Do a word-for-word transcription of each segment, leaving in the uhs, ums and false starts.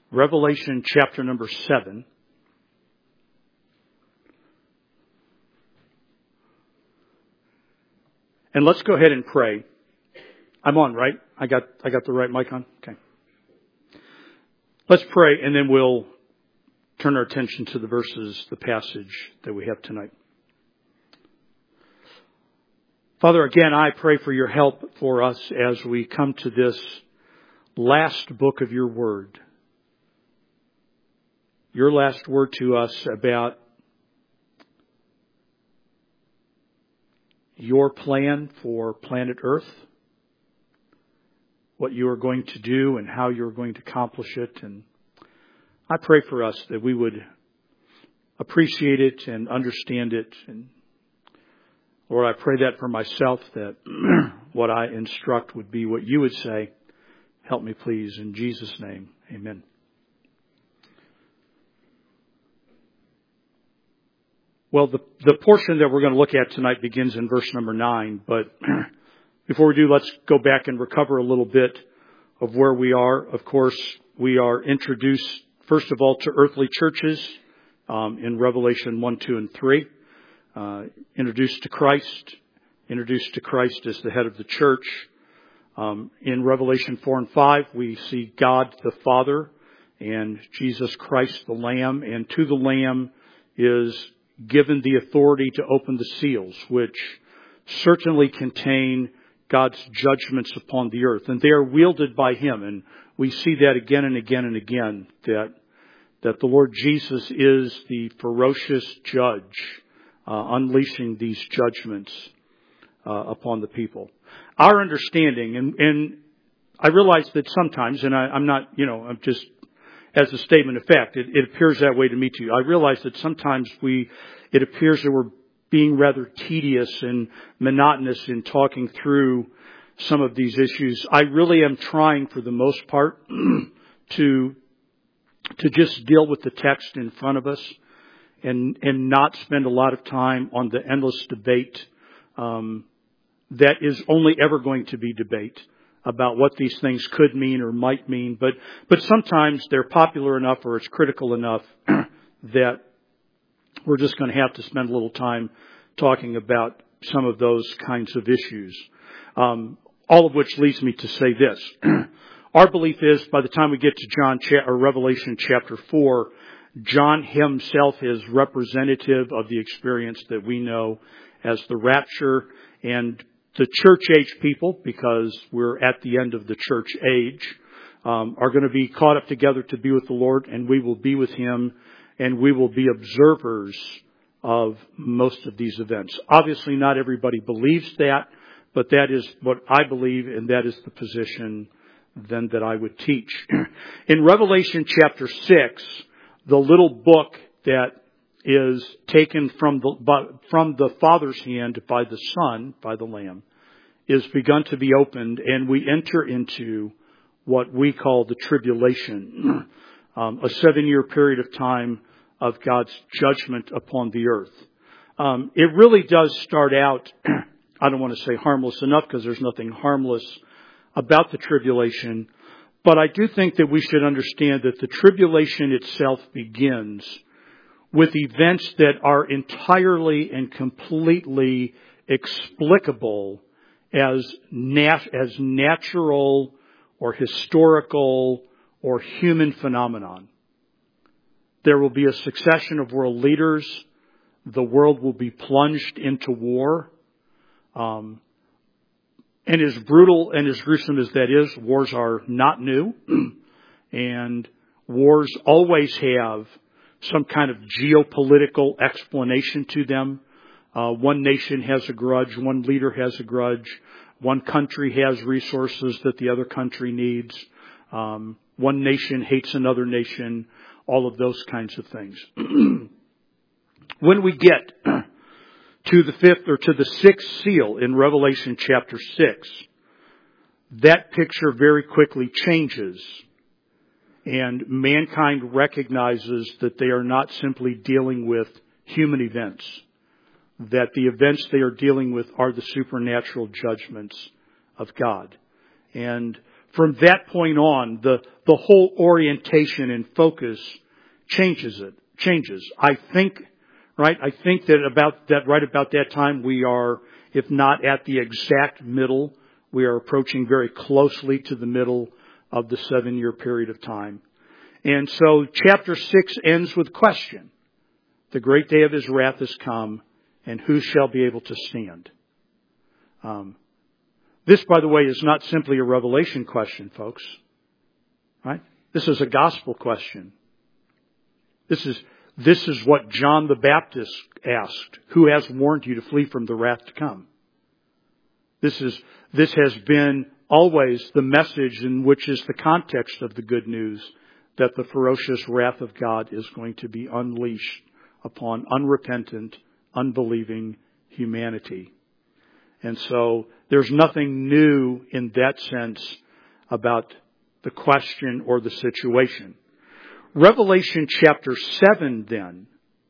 Revelation chapter number seven. And let's go ahead and pray. I'm on, right? I got I got the right mic on? Okay. Let's pray, and then we'll turn our attention to the verses, the passage that we have tonight. Father, again, I pray for your help for us as we come to this last book of your word. Your last word to us about your plan for planet Earth, what you are going to do and how you're going to accomplish it. And I pray for us that we would appreciate it and understand it. And Lord, I pray that for myself, that what I instruct would be what you would say. Help me, please. In Jesus' name, amen. Well, the, the portion that we're going to look at tonight begins in verse number nine. But before we do, let's go back and recover a little bit of where we are. Of course, we are introduced, first of all, to earthly churches um, in Revelation one, two, and three. Uh, introduced to Christ, introduced to Christ as the head of the church. Um, in Revelation four and five, we see God the Father and Jesus Christ the Lamb. And to the Lamb is given the authority to open the seals, which certainly contain God's judgments upon the earth. And they are wielded by Him. And we see that again and again and again, that, that the Lord Jesus is the ferocious judge, uh, unleashing these judgments uh, upon the people. Our understanding, and, and I realize that sometimes, and I, I'm not, you know, I'm just, as a statement of fact, it, it appears that way to me too. I realize that sometimes we, it appears that we're being rather tedious and monotonous in talking through some of these issues. I really am trying, for the most part, to to just deal with the text in front of us and and not spend a lot of time on the endless debate um, that is only ever going to be debate about what these things could mean or might mean. But but sometimes they're popular enough or it's critical enough that we're just going to have to spend a little time talking about some of those kinds of issues. Um, all of which leads me to say this. Our belief is by the time we get to John cha- or Revelation chapter four, John himself is representative of the experience that we know as the rapture, and the church age people, because we're at the end of the church age, um, are going to be caught up together to be with the Lord, and we will be with Him, and we will be observers of most of these events. Obviously, not everybody believes that, but that is what I believe, and that is the position then that I would teach. In Revelation chapter six, the little book that is taken from the from the Father's hand by the Son, by the Lamb, is begun to be opened, and we enter into what we call the tribulation, um, a seven-year period of time of God's judgment upon the earth. Um, it really does start out, I don't want to say harmless enough, because there's nothing harmless about the tribulation, but I do think that we should understand that the tribulation itself begins with events that are entirely and completely explicable as nat- as natural or historical or human phenomenon. There will be a succession of world leaders. The world will be plunged into war. Um, and as brutal and as gruesome as that is, wars are not new. And wars always have some kind of geopolitical explanation to them. Uh, one nation has a grudge. One leader has a grudge. One country has resources that the other country needs. Um, one nation hates another nation. All of those kinds of things. When we get to the fifth or to the sixth seal in Revelation chapter six, that picture very quickly changes. And mankind recognizes that they are not simply dealing with human events, that the events they are dealing with are the supernatural judgments of God. And from that point on, the, the whole orientation and focus changes it, changes. I think, right, I think that about that, right about that time we are, if not at the exact middle, we are approaching very closely to the middle of the seven year period of time. And so chapter six ends with question. The great day of his wrath has come, and who shall be able to stand? Um, this, by the way, is not simply a revelation question, folks. Right? This is a gospel question. This is, this is what John the Baptist asked. Who has warned you to flee from the wrath to come? This is, this has been always the message in which is the context of the good news that the ferocious wrath of God is going to be unleashed upon unrepentant, unbelieving humanity. And so there's nothing new in that sense about the question or the situation. Revelation chapter seven then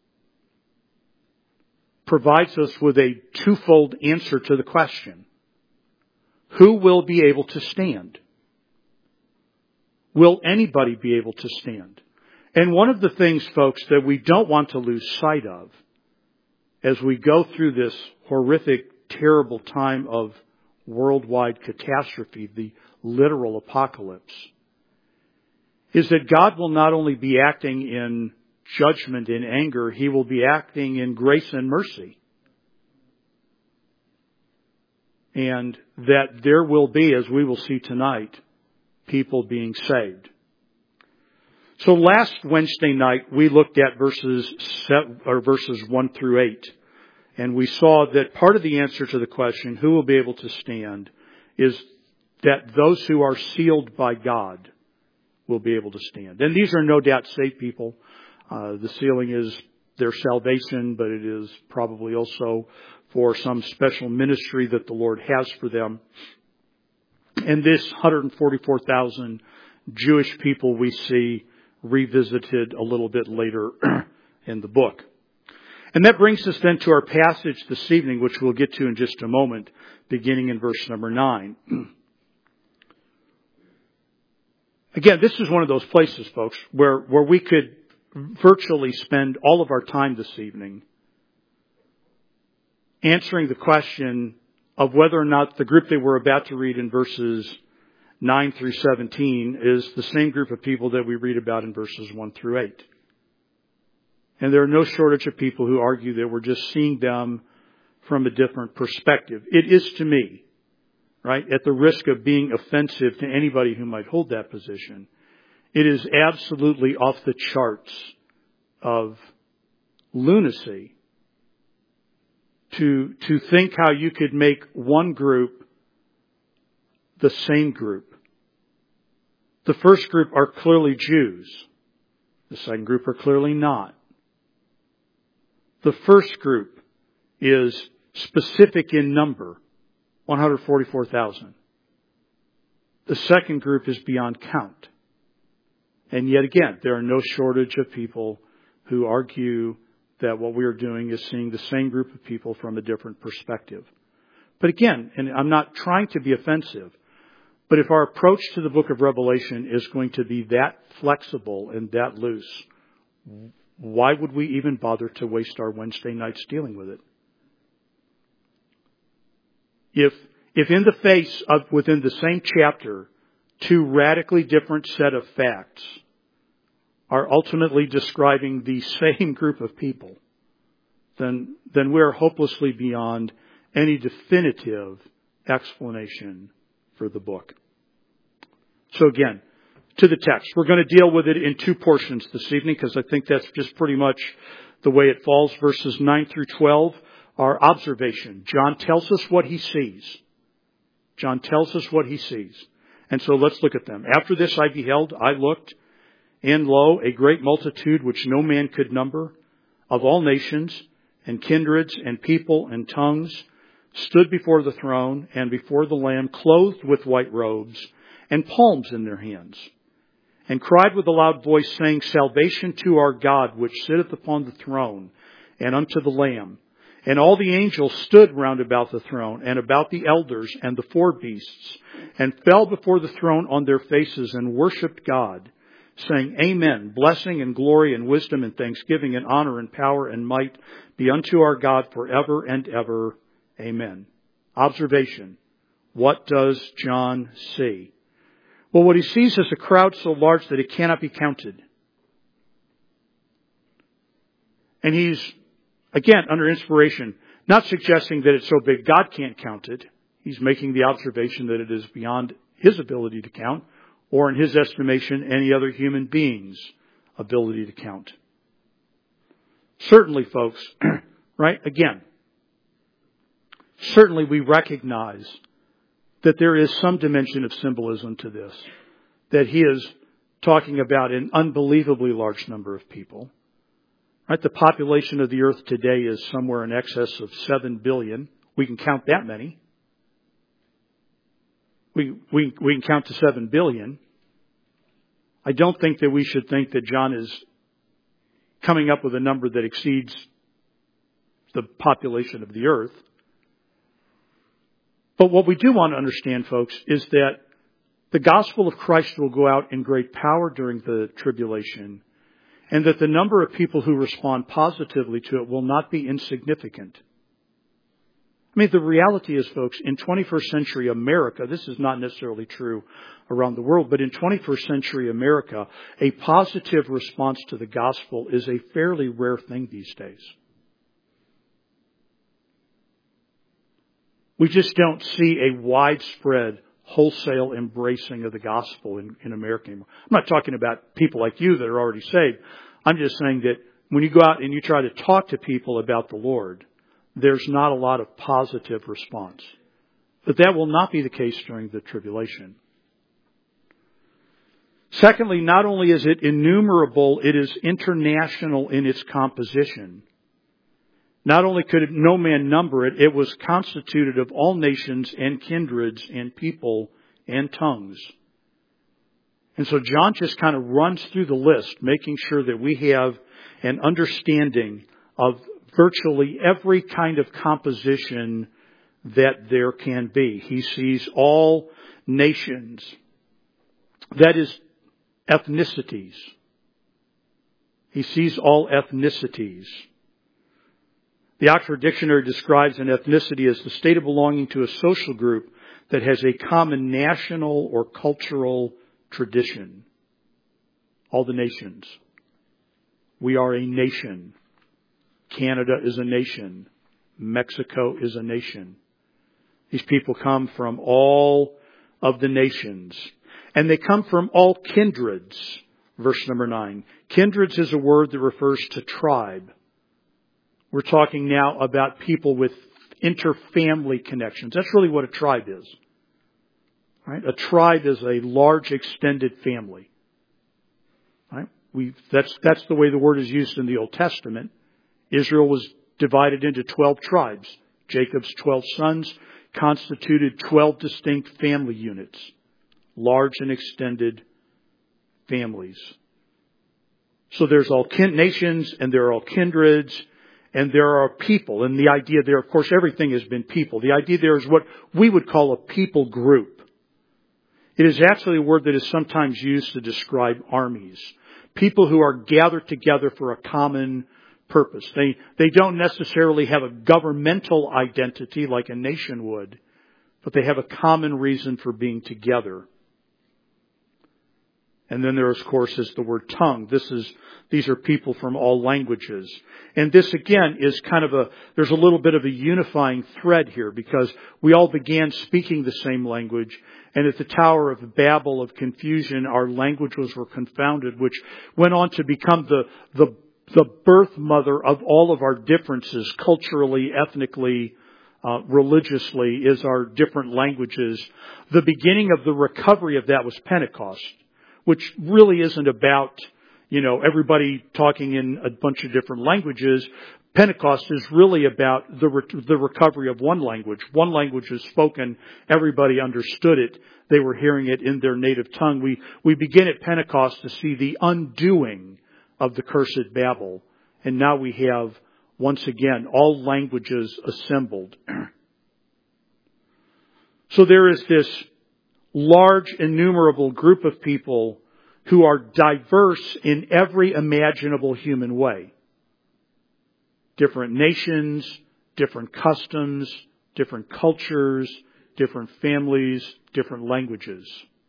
provides us with a twofold answer to the question. Who will be able to stand? Will anybody be able to stand? And one of the things, folks, that we don't want to lose sight of as we go through this horrific, terrible time of worldwide catastrophe, the literal apocalypse, is that God will not only be acting in judgment and anger, He will be acting in grace and mercy. And that there will be, as we will see tonight, people being saved. So last Wednesday night we looked at verses seven, or verses one through eight, and we saw that part of the answer to the question, who will be able to stand, is that those who are sealed by God will be able to stand. And these are no doubt saved people. Uh, the sealing is their salvation, but it is probably also for some special ministry that the Lord has for them. And this one hundred forty-four thousand Jewish people we see revisited a little bit later in the book. And that brings us then to our passage this evening, which we'll get to in just a moment, beginning in verse number nine. Again, this is one of those places, folks, where, where we could virtually spend all of our time this evening answering the question of whether or not the group that we're about to read in verses nine through seventeen is the same group of people that we read about in verses one through eight. And there are no shortage of people who argue that we're just seeing them from a different perspective. It is to me, right, at the risk of being offensive to anybody who might hold that position, it is absolutely off the charts of lunacy to, to think how you could make one group the same group. The first group are clearly Jews. The second group are clearly not. The first group is specific in number, one hundred forty-four thousand. The second group is beyond count. And yet again, there are no shortage of people who argue that what we are doing is seeing the same group of people from a different perspective. But again, and I'm not trying to be offensive, but if our approach to the book of Revelation is going to be that flexible and that loose, why would we even bother to waste our Wednesday nights dealing with it? If, if in the face of, within the same chapter, two radically different set of facts are ultimately describing the same group of people, then, then we're hopelessly beyond any definitive explanation for the book. So again, to the text. We're going to deal with it in two portions this evening because I think that's just pretty much the way it falls. Verses nine through twelve are observation. John tells us what he sees. John tells us what he sees. And so let's look at them. After this I beheld, I looked, and lo, a great multitude which no man could number, of all nations and kindreds and people and tongues, stood before the throne and before the Lamb, clothed with white robes and palms in their hands, and cried with a loud voice, saying, Salvation to our God, which sitteth upon the throne, and unto the Lamb. And all the angels stood round about the throne and about the elders and the four beasts, and fell before the throne on their faces and worshipped God, saying, Amen. Blessing and glory and wisdom and thanksgiving and honor and power and might be unto our God forever and ever. Amen. Observation. What does John see? Well, what he sees is a crowd so large that it cannot be counted. And he's, again, under inspiration, not suggesting that it's so big God can't count it. He's making the observation that it is beyond his ability to count, or in his estimation, any other human being's ability to count. Certainly, folks, right, again, certainly we recognize that there is some dimension of symbolism to this, that he is talking about an unbelievably large number of people. Right, the population of the earth today is somewhere in excess of seven billion. We can count that many. We, we, we can count to seven billion. I don't think that we should think that John is coming up with a number that exceeds the population of the earth. But what we do want to understand, folks, is that the gospel of Christ will go out in great power during the tribulation, and that the number of people who respond positively to it will not be insignificant. I mean, the reality is, folks, in twenty-first century America, this is not necessarily true around the world, but in twenty-first century America, a positive response to the gospel is a fairly rare thing these days. We just don't see a widespread, wholesale embracing of the gospel in, in America anymore. I'm not talking about people like you that are already saved. I'm just saying that when you go out and you try to talk to people about the Lord, there's not a lot of positive response. But that will not be the case during the tribulation. Secondly, not only is it innumerable, it is international in its composition. Not only could no man number it, it was constituted of all nations and kindreds and people and tongues. And so John just kind of runs through the list, making sure that we have an understanding of virtually every kind of composition that there can be. He sees all nations. That is, ethnicities. He sees all ethnicities. The Oxford Dictionary describes an ethnicity as the state of belonging to a social group that has a common national or cultural tradition. All the nations. We are a nation. Canada is a nation. Mexico is a nation. These people come from all of the nations. And they come from all kindreds. Verse number nine. Kindreds is a word that refers to tribe. We're talking now about people with inter-family connections. That's really what a tribe is. Right? A tribe is a large extended family. Right? We that's that's the way the word is used in the Old Testament. Israel was divided into twelve tribes. Jacob's twelve sons constituted twelve distinct family units. Large and extended families. So there's all kin- nations and there are all kindreds and there are people. And the idea there, of course, everything has been people. The idea there is what we would call a people group. It is actually a word that is sometimes used to describe armies. People who are gathered together for a common purpose. They, they don't necessarily have a governmental identity like a nation would, but they have a common reason for being together. And then there, of course, is the word tongue. This is, these are people from all languages. And this, again, is kind of a, there's a little bit of a unifying thread here because we all began speaking the same language. And at the Tower of Babel of confusion, our languages were confounded, which went on to become the, the, the birth mother of all of our differences, culturally, ethnically, uh, religiously, is our different languages. The beginning of the recovery of that was Pentecost, which really isn't about, you know, everybody talking in a bunch of different languages. Pentecost is really about the re- the recovery of one language. One language is spoken. Everybody understood it. They were hearing it in their native tongue. We, we begin at Pentecost to see the undoing of the cursed Babel. And now we have once again, all languages assembled. So there is this large, innumerable group of people who are diverse in every imaginable human way. Different nations, different customs, different cultures, different families, different languages.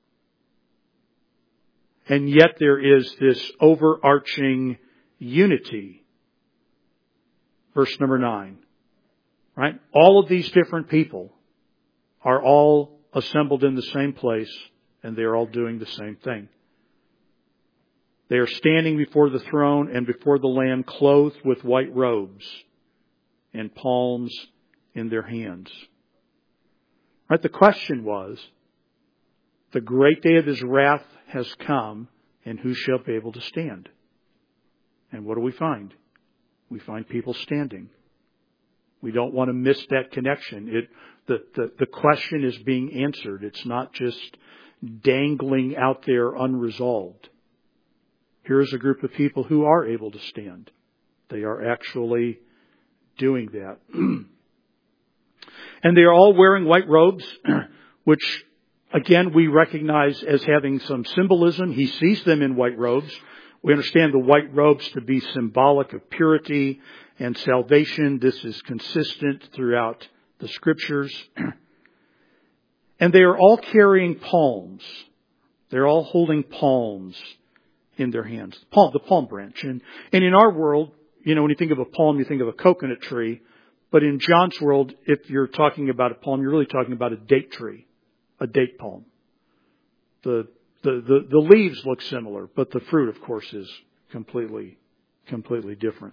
And yet there is this overarching unity. Verse number nine. Right? All of these different people are all assembled in the same place, and they are all doing the same thing. They are standing before the throne and before the Lamb, clothed with white robes and palms in their hands. Right? The question was, the great day of His wrath has come, and who shall be able to stand? And what do we find? We find people standing. We don't want to miss that connection. It, the, the, the question is being answered. It's not just dangling out there unresolved. Here is a group of people who are able to stand. They are actually doing that. And they are all wearing white robes, which, again, we recognize as having some symbolism. He sees them in white robes. We understand the white robes to be symbolic of purity and salvation. This is consistent throughout the Scriptures. And they are all carrying palms. They're all holding palms in their hands. Palm, the palm branch. And, and in our world, you know, when you think of a palm, you think of a coconut tree. But in John's world, if you're talking about a palm, you're really talking about a date tree, a date palm. The, the, the, the leaves look similar, but the fruit, of course, is completely, completely different.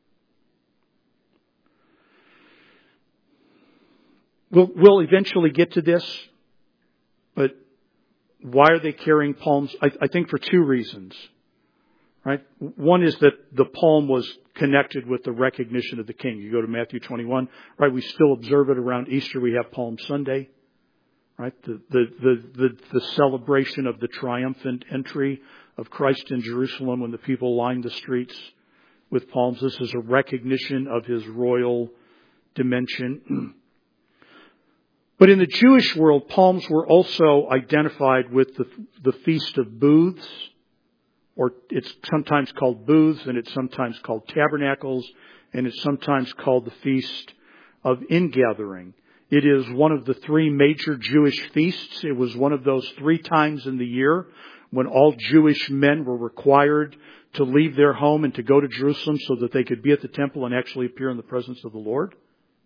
We'll, we'll eventually get to this, but why are they carrying palms? I, I think for two reasons. Right? One is that the palm was connected with the recognition of the King. You go to Matthew twenty-one, right? We still observe it around Easter. We have Palm Sunday, right? The, the, the, the, the celebration of the triumphant entry of Christ in Jerusalem when the people lined the streets with palms. This is a recognition of His royal dimension. But in the Jewish world, palms were also identified with the, the Feast of Booths, or it's sometimes called booths, and it's sometimes called tabernacles, and it's sometimes called the Feast of Ingathering. It is one of the three major Jewish feasts. It was one of those three times in the year when all Jewish men were required to leave their home and to go to Jerusalem so that they could be at the temple and actually appear in the presence of the Lord.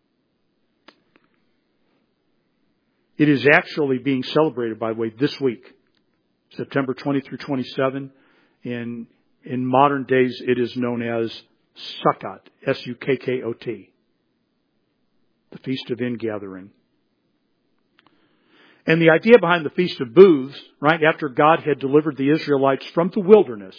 It is actually being celebrated, by the way, this week, September twentieth through twenty-seventh. In, in modern days, it is known as Sukkot, S U K K O T, the Feast of Ingathering. And the idea behind the Feast of Booths, right, after God had delivered the Israelites from the wilderness,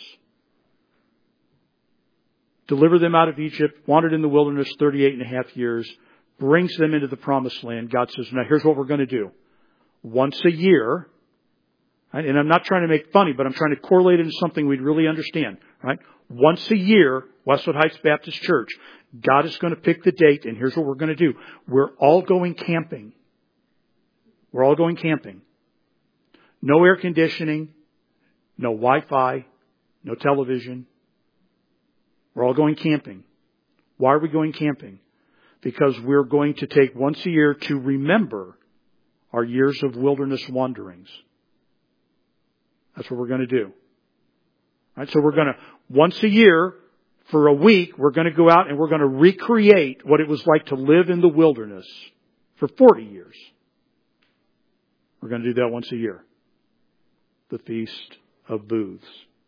delivered them out of Egypt, wandered in the wilderness thirty-eight and a half years, brings them into the Promised Land. God says, now here's what we're going to do. Once a year, right, and I'm not trying to make funny, but I'm trying to correlate it into something we'd really understand, right? Once a year, Westwood Heights Baptist Church, God is going to pick the date, and here's what we're going to do. We're all going camping. We're all going camping. No air conditioning, no Wi-Fi, no television. We're all going camping. Why are we going camping? Because we're going to take once a year to remember our years of wilderness wanderings. That's what we're going to do. All right, so we're going to, once a year, for a week, we're going to go out and we're going to recreate what it was like to live in the wilderness for forty years. We're going to do that once a year. The Feast of Booths.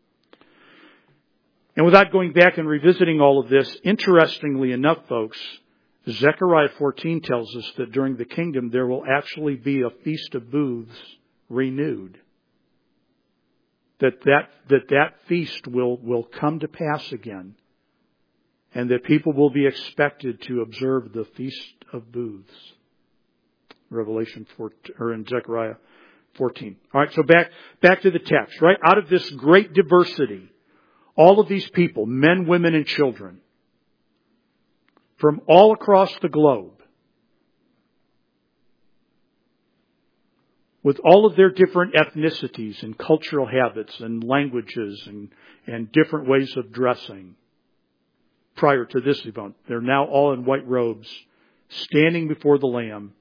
And without going back and revisiting all of this, interestingly enough, folks, Zechariah fourteen tells us that during the kingdom there will actually be a Feast of Booths renewed. That that, that that feast will, will come to pass again. And that people will be expected to observe the Feast of Booths. Revelation fourteen, or in Zechariah fourteen. All right, so back, back to the text, right? Out of this great diversity, all of these people, men, women, and children, from all across the globe, with all of their different ethnicities and cultural habits and languages and, and different ways of dressing prior to this event. They're now all in white robes, standing before the Lamb.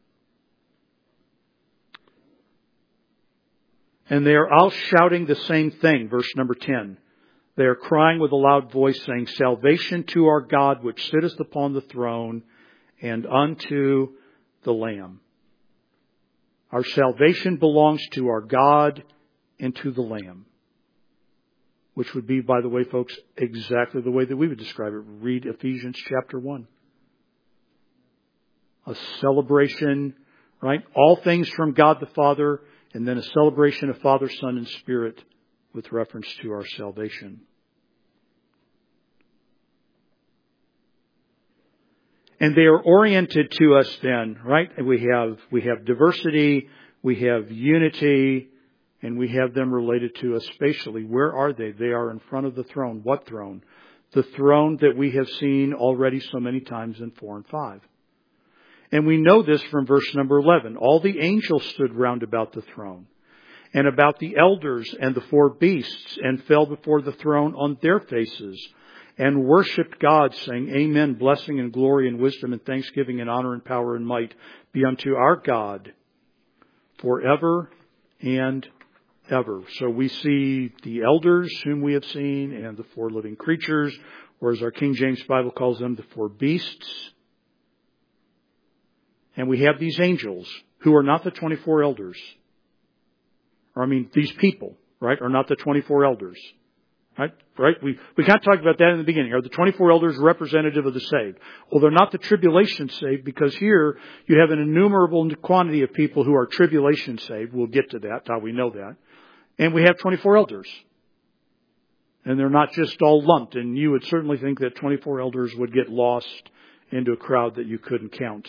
And they are all shouting the same thing, verse number ten. They are crying with a loud voice, saying, "Salvation to our God, which sitteth upon the throne, and unto the Lamb." Our salvation belongs to our God and to the Lamb. Which would be, by the way, folks, exactly the way that we would describe it. Read Ephesians chapter one. A celebration, right? All things from God the Father, and then a celebration of Father, Son, and Spirit with reference to our salvation. And they are oriented to us then, right? And we have, we have diversity, we have unity, and we have them related to us spatially. Where are they? They are in front of the throne. What throne? The throne that we have seen already so many times in four and five. And we know this from verse number eleven. All the angels stood round about the throne, and about the elders and the four beasts, and fell before the throne on their faces, and worshipped God, saying, Amen, blessing and glory and wisdom and thanksgiving and honor and power and might be unto our God forever and ever. So we see the elders whom we have seen and the four living creatures, or as our King James Bible calls them, the four beasts. And we have these angels who are not the twenty-four elders. Or I mean, these people, right, are not the twenty-four elders. Right? Right? We, we kind of talked about that in the beginning. Are the twenty-four elders representative of the saved? Well, they're not the tribulation saved, because here you have an innumerable quantity of people who are tribulation saved. We'll get to that, how we know that. And we have twenty-four elders. And they're not just all lumped. And you would certainly think that twenty-four elders would get lost into a crowd that you couldn't count.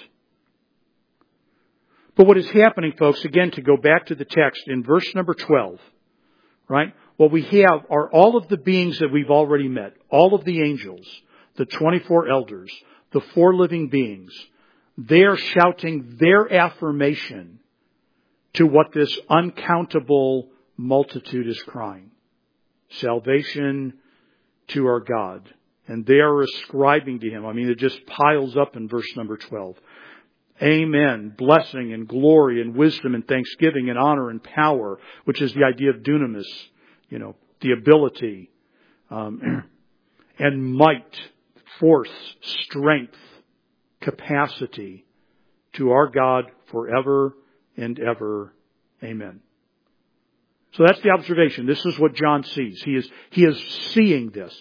But what is happening, folks, again, to go back to the text in verse number twelve, right? What we have are all of the beings that we've already met, all of the angels, the twenty-four elders, the four living beings. They are shouting their affirmation to what this uncountable multitude is crying. Salvation to our God. And they are ascribing to Him. I mean, it just piles up in verse number twelve. Amen. Blessing and glory and wisdom and thanksgiving and honor and power, which is the idea of dunamis. You know, the ability, um, and might, force, strength, capacity to our God forever and ever. Amen. So that's the observation. This is what John sees. He is, he is seeing this.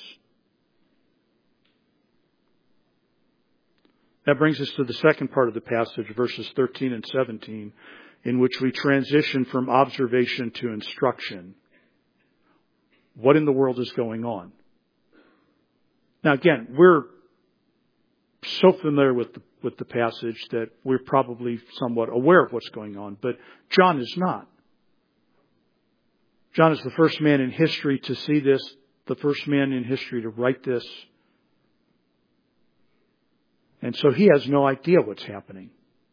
That brings us to the second part of the passage, verses thirteen and seventeen, in which we transition from observation to instruction. What in the world is going on? Now again, we're so familiar with the, with the passage that we're probably somewhat aware of what's going on, but John is not. John is the first man in history to see this, the first man in history to write this. And so he has no idea what's happening.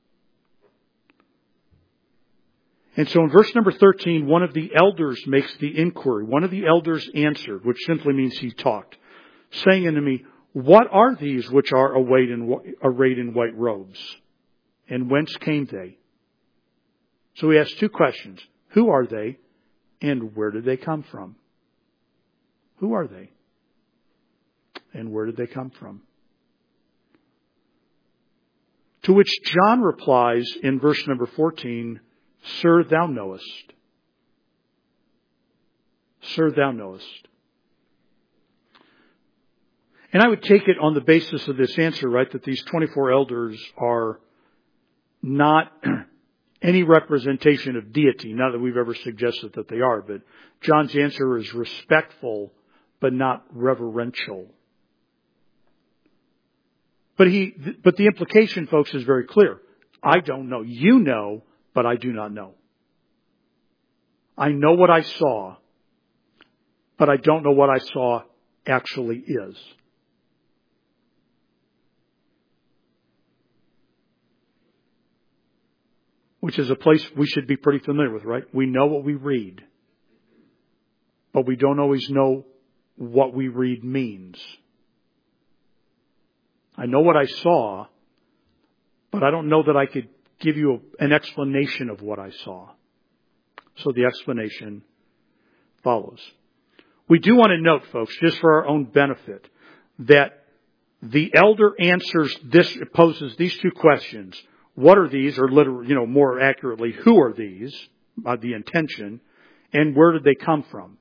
And so in verse number thirteen, one of the elders makes the inquiry. One of the elders answered, which simply means he talked, saying unto me, What are these which are arrayed in, arrayed in white robes? And whence came they? So he asks two questions. Who are they? And where did they come from? Who are they? And where did they come from? To which John replies in verse number fourteen, Sir, thou knowest. Sir, thou knowest. And I would take it on the basis of this answer, right, that these twenty-four elders are not any representation of deity. Not that we've ever suggested that they are, but John's answer is respectful, but not reverential. But he, but the implication, folks, is very clear. I don't know. You know, but I do not know. I know what I saw, but I don't know what I saw actually is. which is a place we should be pretty familiar with, right? We know what we read, but we don't always know what we read means. I know what I saw, but I don't know that I could give you a, an explanation of what I saw. So the explanation follows. We do want to note, folks, just for our own benefit, that the elder answers this, poses these two questions. What are these, or literally, you know, more accurately, who are these, uh, the intention, and where did they come from?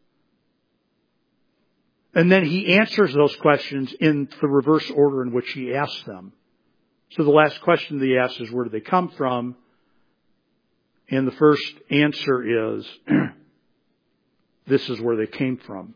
And then he answers those questions in the reverse order in which he asks them. So the last question that he asks is, where did they come from? And the first answer is, this is where they came from.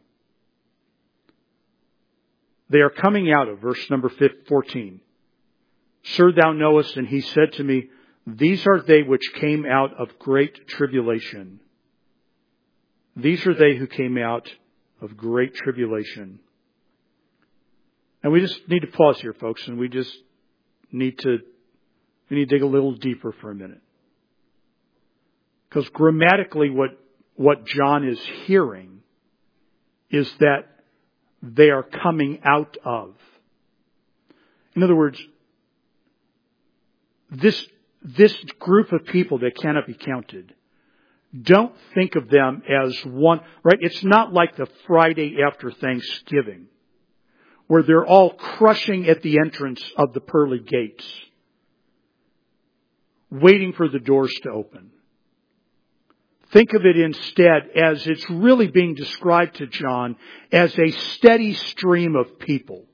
They are coming out of, verse number fourteen. Sir, thou knowest, and he said to me, these are they which came out of great tribulation. These are they who came out of great tribulation. And we just need to pause here, folks, and we just need to, we need to dig a little deeper for a minute. Because grammatically what, what John is hearing is that they are coming out of. In other words, this, this group of people that cannot be counted, don't think of them as one, right? It's not like the Friday after Thanksgiving, where they're all crushing at the entrance of the pearly gates, waiting for the doors to open. Think of it instead as it's really being described to John as a steady stream of people.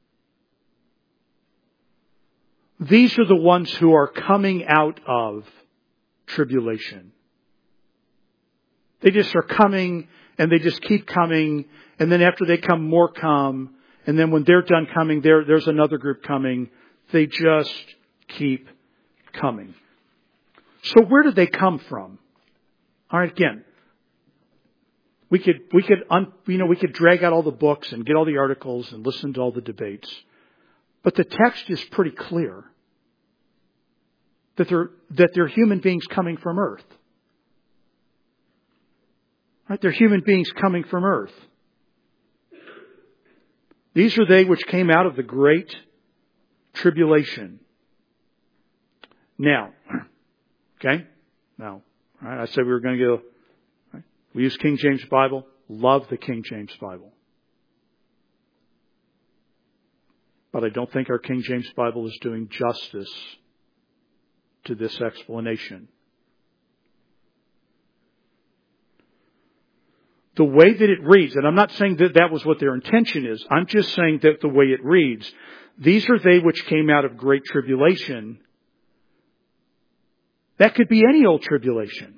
These are the ones who are coming out of tribulation. They just are coming, and they just keep coming, and then after they come, more come, and then when they're done coming, there, there's another group coming. They just keep coming. So where did they come from? All right, again, we could, we could, un, you know, we could drag out all the books and get all the articles and listen to all the debates. But the text is pretty clear that they're, that they're human beings coming from earth. Right? They're human beings coming from earth. These are they which came out of the great tribulation. Now, okay? Now, all right, I said we were going to go, right? We use King James Bible. Love the King James Bible. But I don't think our King James Bible is doing justice to this explanation. The way that it reads, and I'm not saying that that was what their intention is. I'm just saying that the way it reads, these are they which came out of great tribulation. That could be any old tribulation.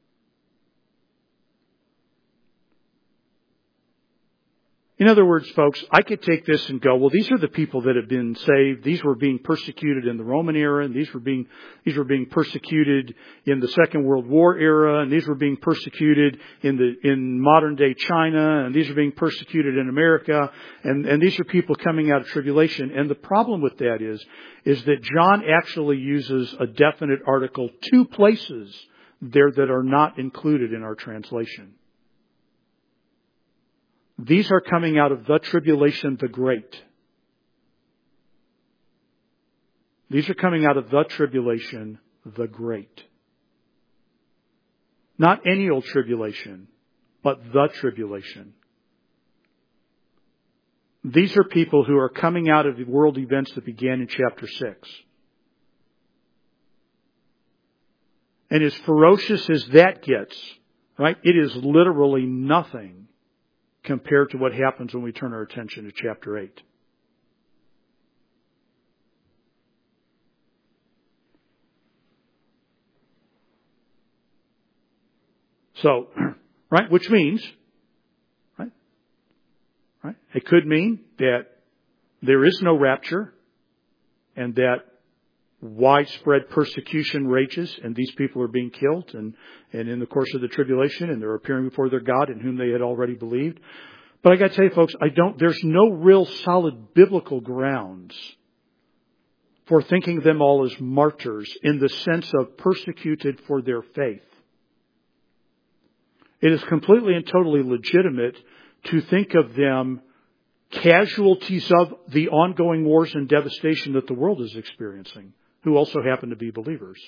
In other words, folks, I could take this and go, well, these are the people that have been saved. These were being persecuted in the Roman era, and these were being, these were being persecuted in the Second World War era, and these were being persecuted in the, in modern day China, and these are being persecuted in America, and, and these are people coming out of tribulation. And the problem with that is, is that John actually uses a definite article two places there that are not included in our translation. These are coming out of the tribulation, the great. These are coming out of the tribulation, the great. Not any old tribulation, but the tribulation. These are people who are coming out of the world events that began in chapter six. And as ferocious as that gets, right, it is literally nothing compared to what happens when we turn our attention to chapter eight. So, right, which means, right, right, it could mean that there is no rapture and that widespread persecution rages and these people are being killed and, and in the course of the tribulation and they're appearing before their God in whom they had already believed. But I got to tell you folks, I don't, there's no real solid biblical grounds for thinking them all as martyrs in the sense of persecuted for their faith. It is completely and totally legitimate to think of them casualties of the ongoing wars and devastation that the world is experiencing, who also happen to be believers.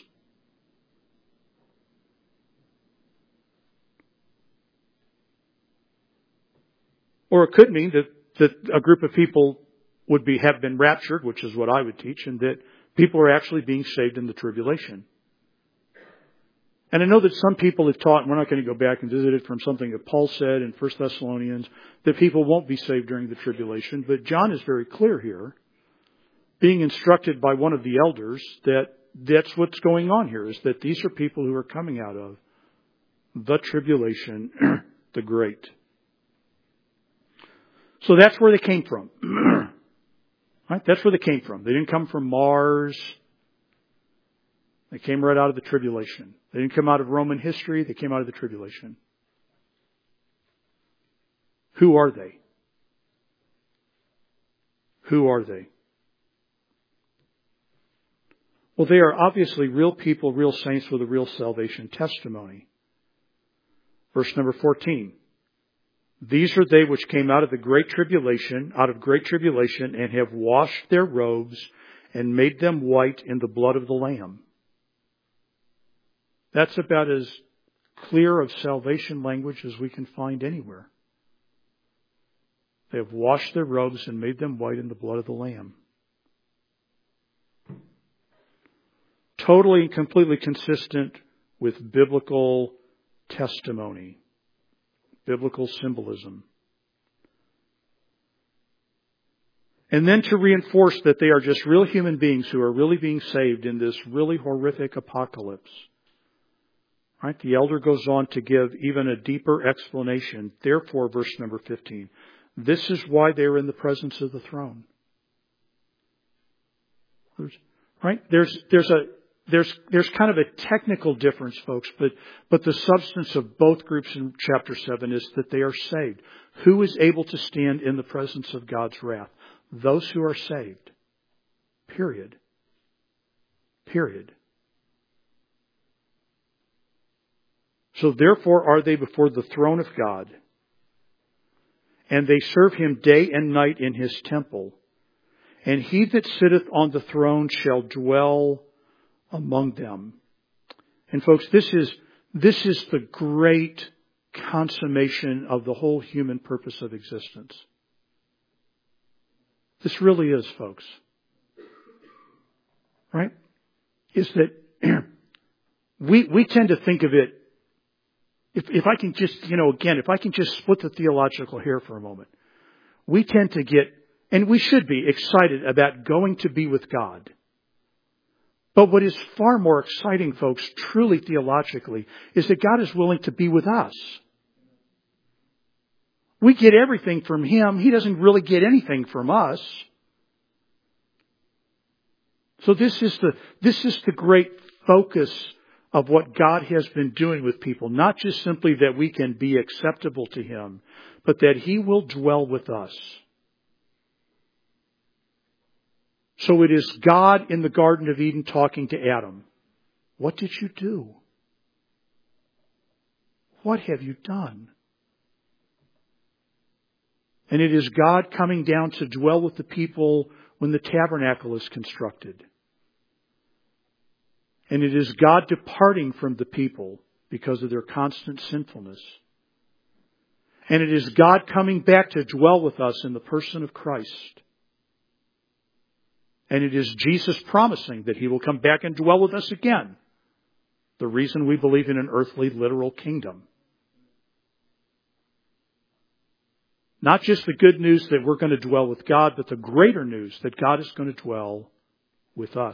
Or it could mean that, that a group of people would be have been raptured, which is what I would teach, and that people are actually being saved in the tribulation. And I know that some people have taught, and we're not going to go back and visit it from something that Paul said in First Thessalonians, that people won't be saved during the tribulation. But John is very clear here, being instructed by one of the elders, that that's what's going on here, is that these are people who are coming out of the tribulation, the great. So that's where they came from. Right? That's where they came from. They didn't come from Mars. They came right out of the tribulation. They didn't come out of Roman history. They came out of the tribulation. Who are they? Who are they? Well, they are obviously real people, real saints with a real salvation testimony. Verse number fourteen. These are they which came out of the great tribulation, out of great tribulation, and have washed their robes and made them white in the blood of the Lamb. That's about as clear of salvation language as we can find anywhere. They have washed their robes and made them white in the blood of the Lamb. Totally and completely consistent with biblical testimony. Biblical symbolism. And then to reinforce that they are just real human beings who are really being saved in this really horrific apocalypse. Right? The elder goes on to give even a deeper explanation. Therefore, verse number fifteen. This is why they are in the presence of the throne. Right? There's, there's a, There's, there's kind of a technical difference, folks, but, but the substance of both groups in chapter seven is that they are saved. Who is able to stand in the presence of God's wrath? Those who are saved. Period. Period. So therefore are they before the throne of God, and they serve Him day and night in His temple. And He that sitteth on the throne shall dwell among them. And folks, this is, this is the great consummation of the whole human purpose of existence. This really is, folks. Right? Is that we, we tend to think of it, if, if I can just, you know, again, if I can just split the theological hair for a moment, we tend to get, and we should be excited about going to be with God. But what is far more exciting, folks, truly theologically, is that God is willing to be with us. We get everything from Him. He doesn't really get anything from us. So this is the, this is the great focus of what God has been doing with people. Not just simply that we can be acceptable to Him, but that He will dwell with us. So it is God in the Garden of Eden talking to Adam. What did you do? What have you done? And it is God coming down to dwell with the people when the tabernacle is constructed. And it is God departing from the people because of their constant sinfulness. And it is God coming back to dwell with us in the person of Christ. And it is Jesus promising that He will come back and dwell with us again. The reason we believe in an earthly, literal kingdom. Not just the good news that we're going to dwell with God, but the greater news that God is going to dwell with us.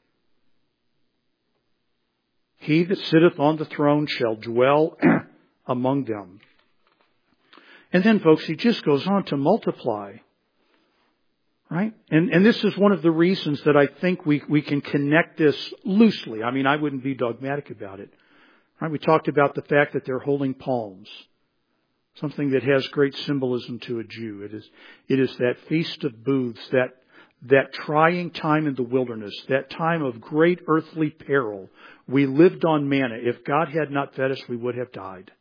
He that sitteth on the throne shall dwell among them. And then, folks, He just goes on to multiply. Right? And, and this is one of the reasons that I think we, we can connect this loosely. I mean, I wouldn't be dogmatic about it. Right? We talked about the fact that they're holding palms. Something that has great symbolism to a Jew. It is, it is that Feast of Booths, that, that trying time in the wilderness, that time of great earthly peril, we lived on manna. If God had not fed us, we would have died.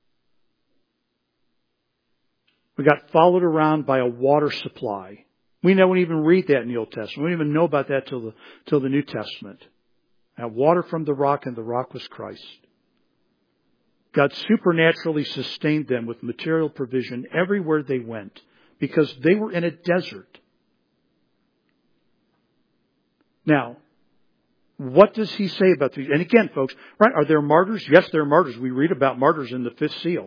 We got followed around by a water supply. We don't even read that in the Old Testament. We don't even know about that till the, till the New Testament. Now, water from the rock, and the rock was Christ. God supernaturally sustained them with material provision everywhere they went because they were in a desert. Now, what does he say about these? And again, folks, right? Are there martyrs? Yes, there are martyrs. We read about martyrs in the fifth seal.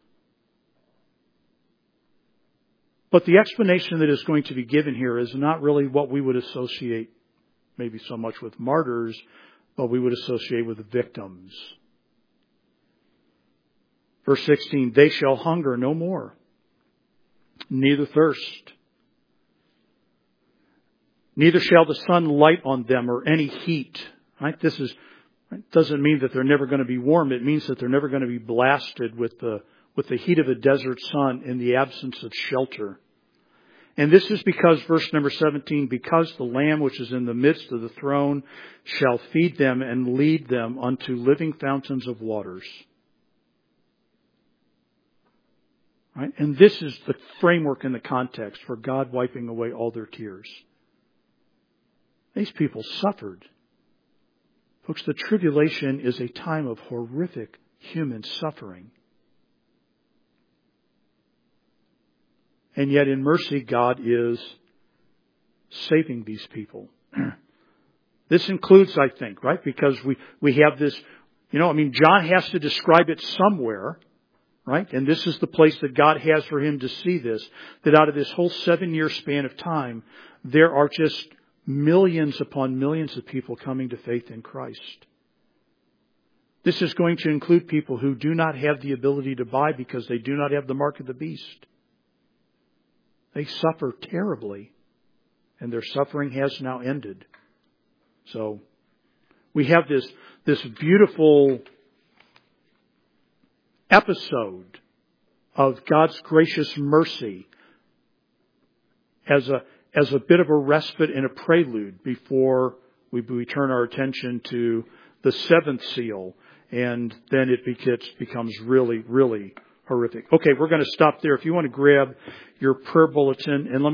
But the explanation that is going to be given here is not really what we would associate maybe so much with martyrs, but we would associate with the victims. Verse sixteen, they shall hunger no more, neither thirst. Neither shall the sun light on them or any heat. Right? This is right? Doesn't mean that they're never going to be warm. It means that they're never going to be blasted with the with the heat of a desert sun in the absence of shelter. And this is because, verse number seventeen, because the Lamb which is in the midst of the throne shall feed them and lead them unto living fountains of waters. Right? And this is the framework and the context for God wiping away all their tears. These people suffered. Folks, the tribulation is a time of horrific human suffering. And yet in mercy, God is saving these people. This includes, I think, right? Because we, we have this, you know, I mean, John has to describe it somewhere, right? And this is the place that God has for him to see this, that out of this whole seven year span of time, there are just millions upon millions of people coming to faith in Christ. This is going to include people who do not have the ability to buy because they do not have the mark of the beast. They suffer terribly, and their suffering has now ended. So we have this, this beautiful episode of God's gracious mercy as a as a bit of a respite and a prelude before we, we turn our attention to the seventh seal, and then it begets, becomes really, really horrific. Okay, we're going to stop there. If you want to grab your prayer bulletin, and let me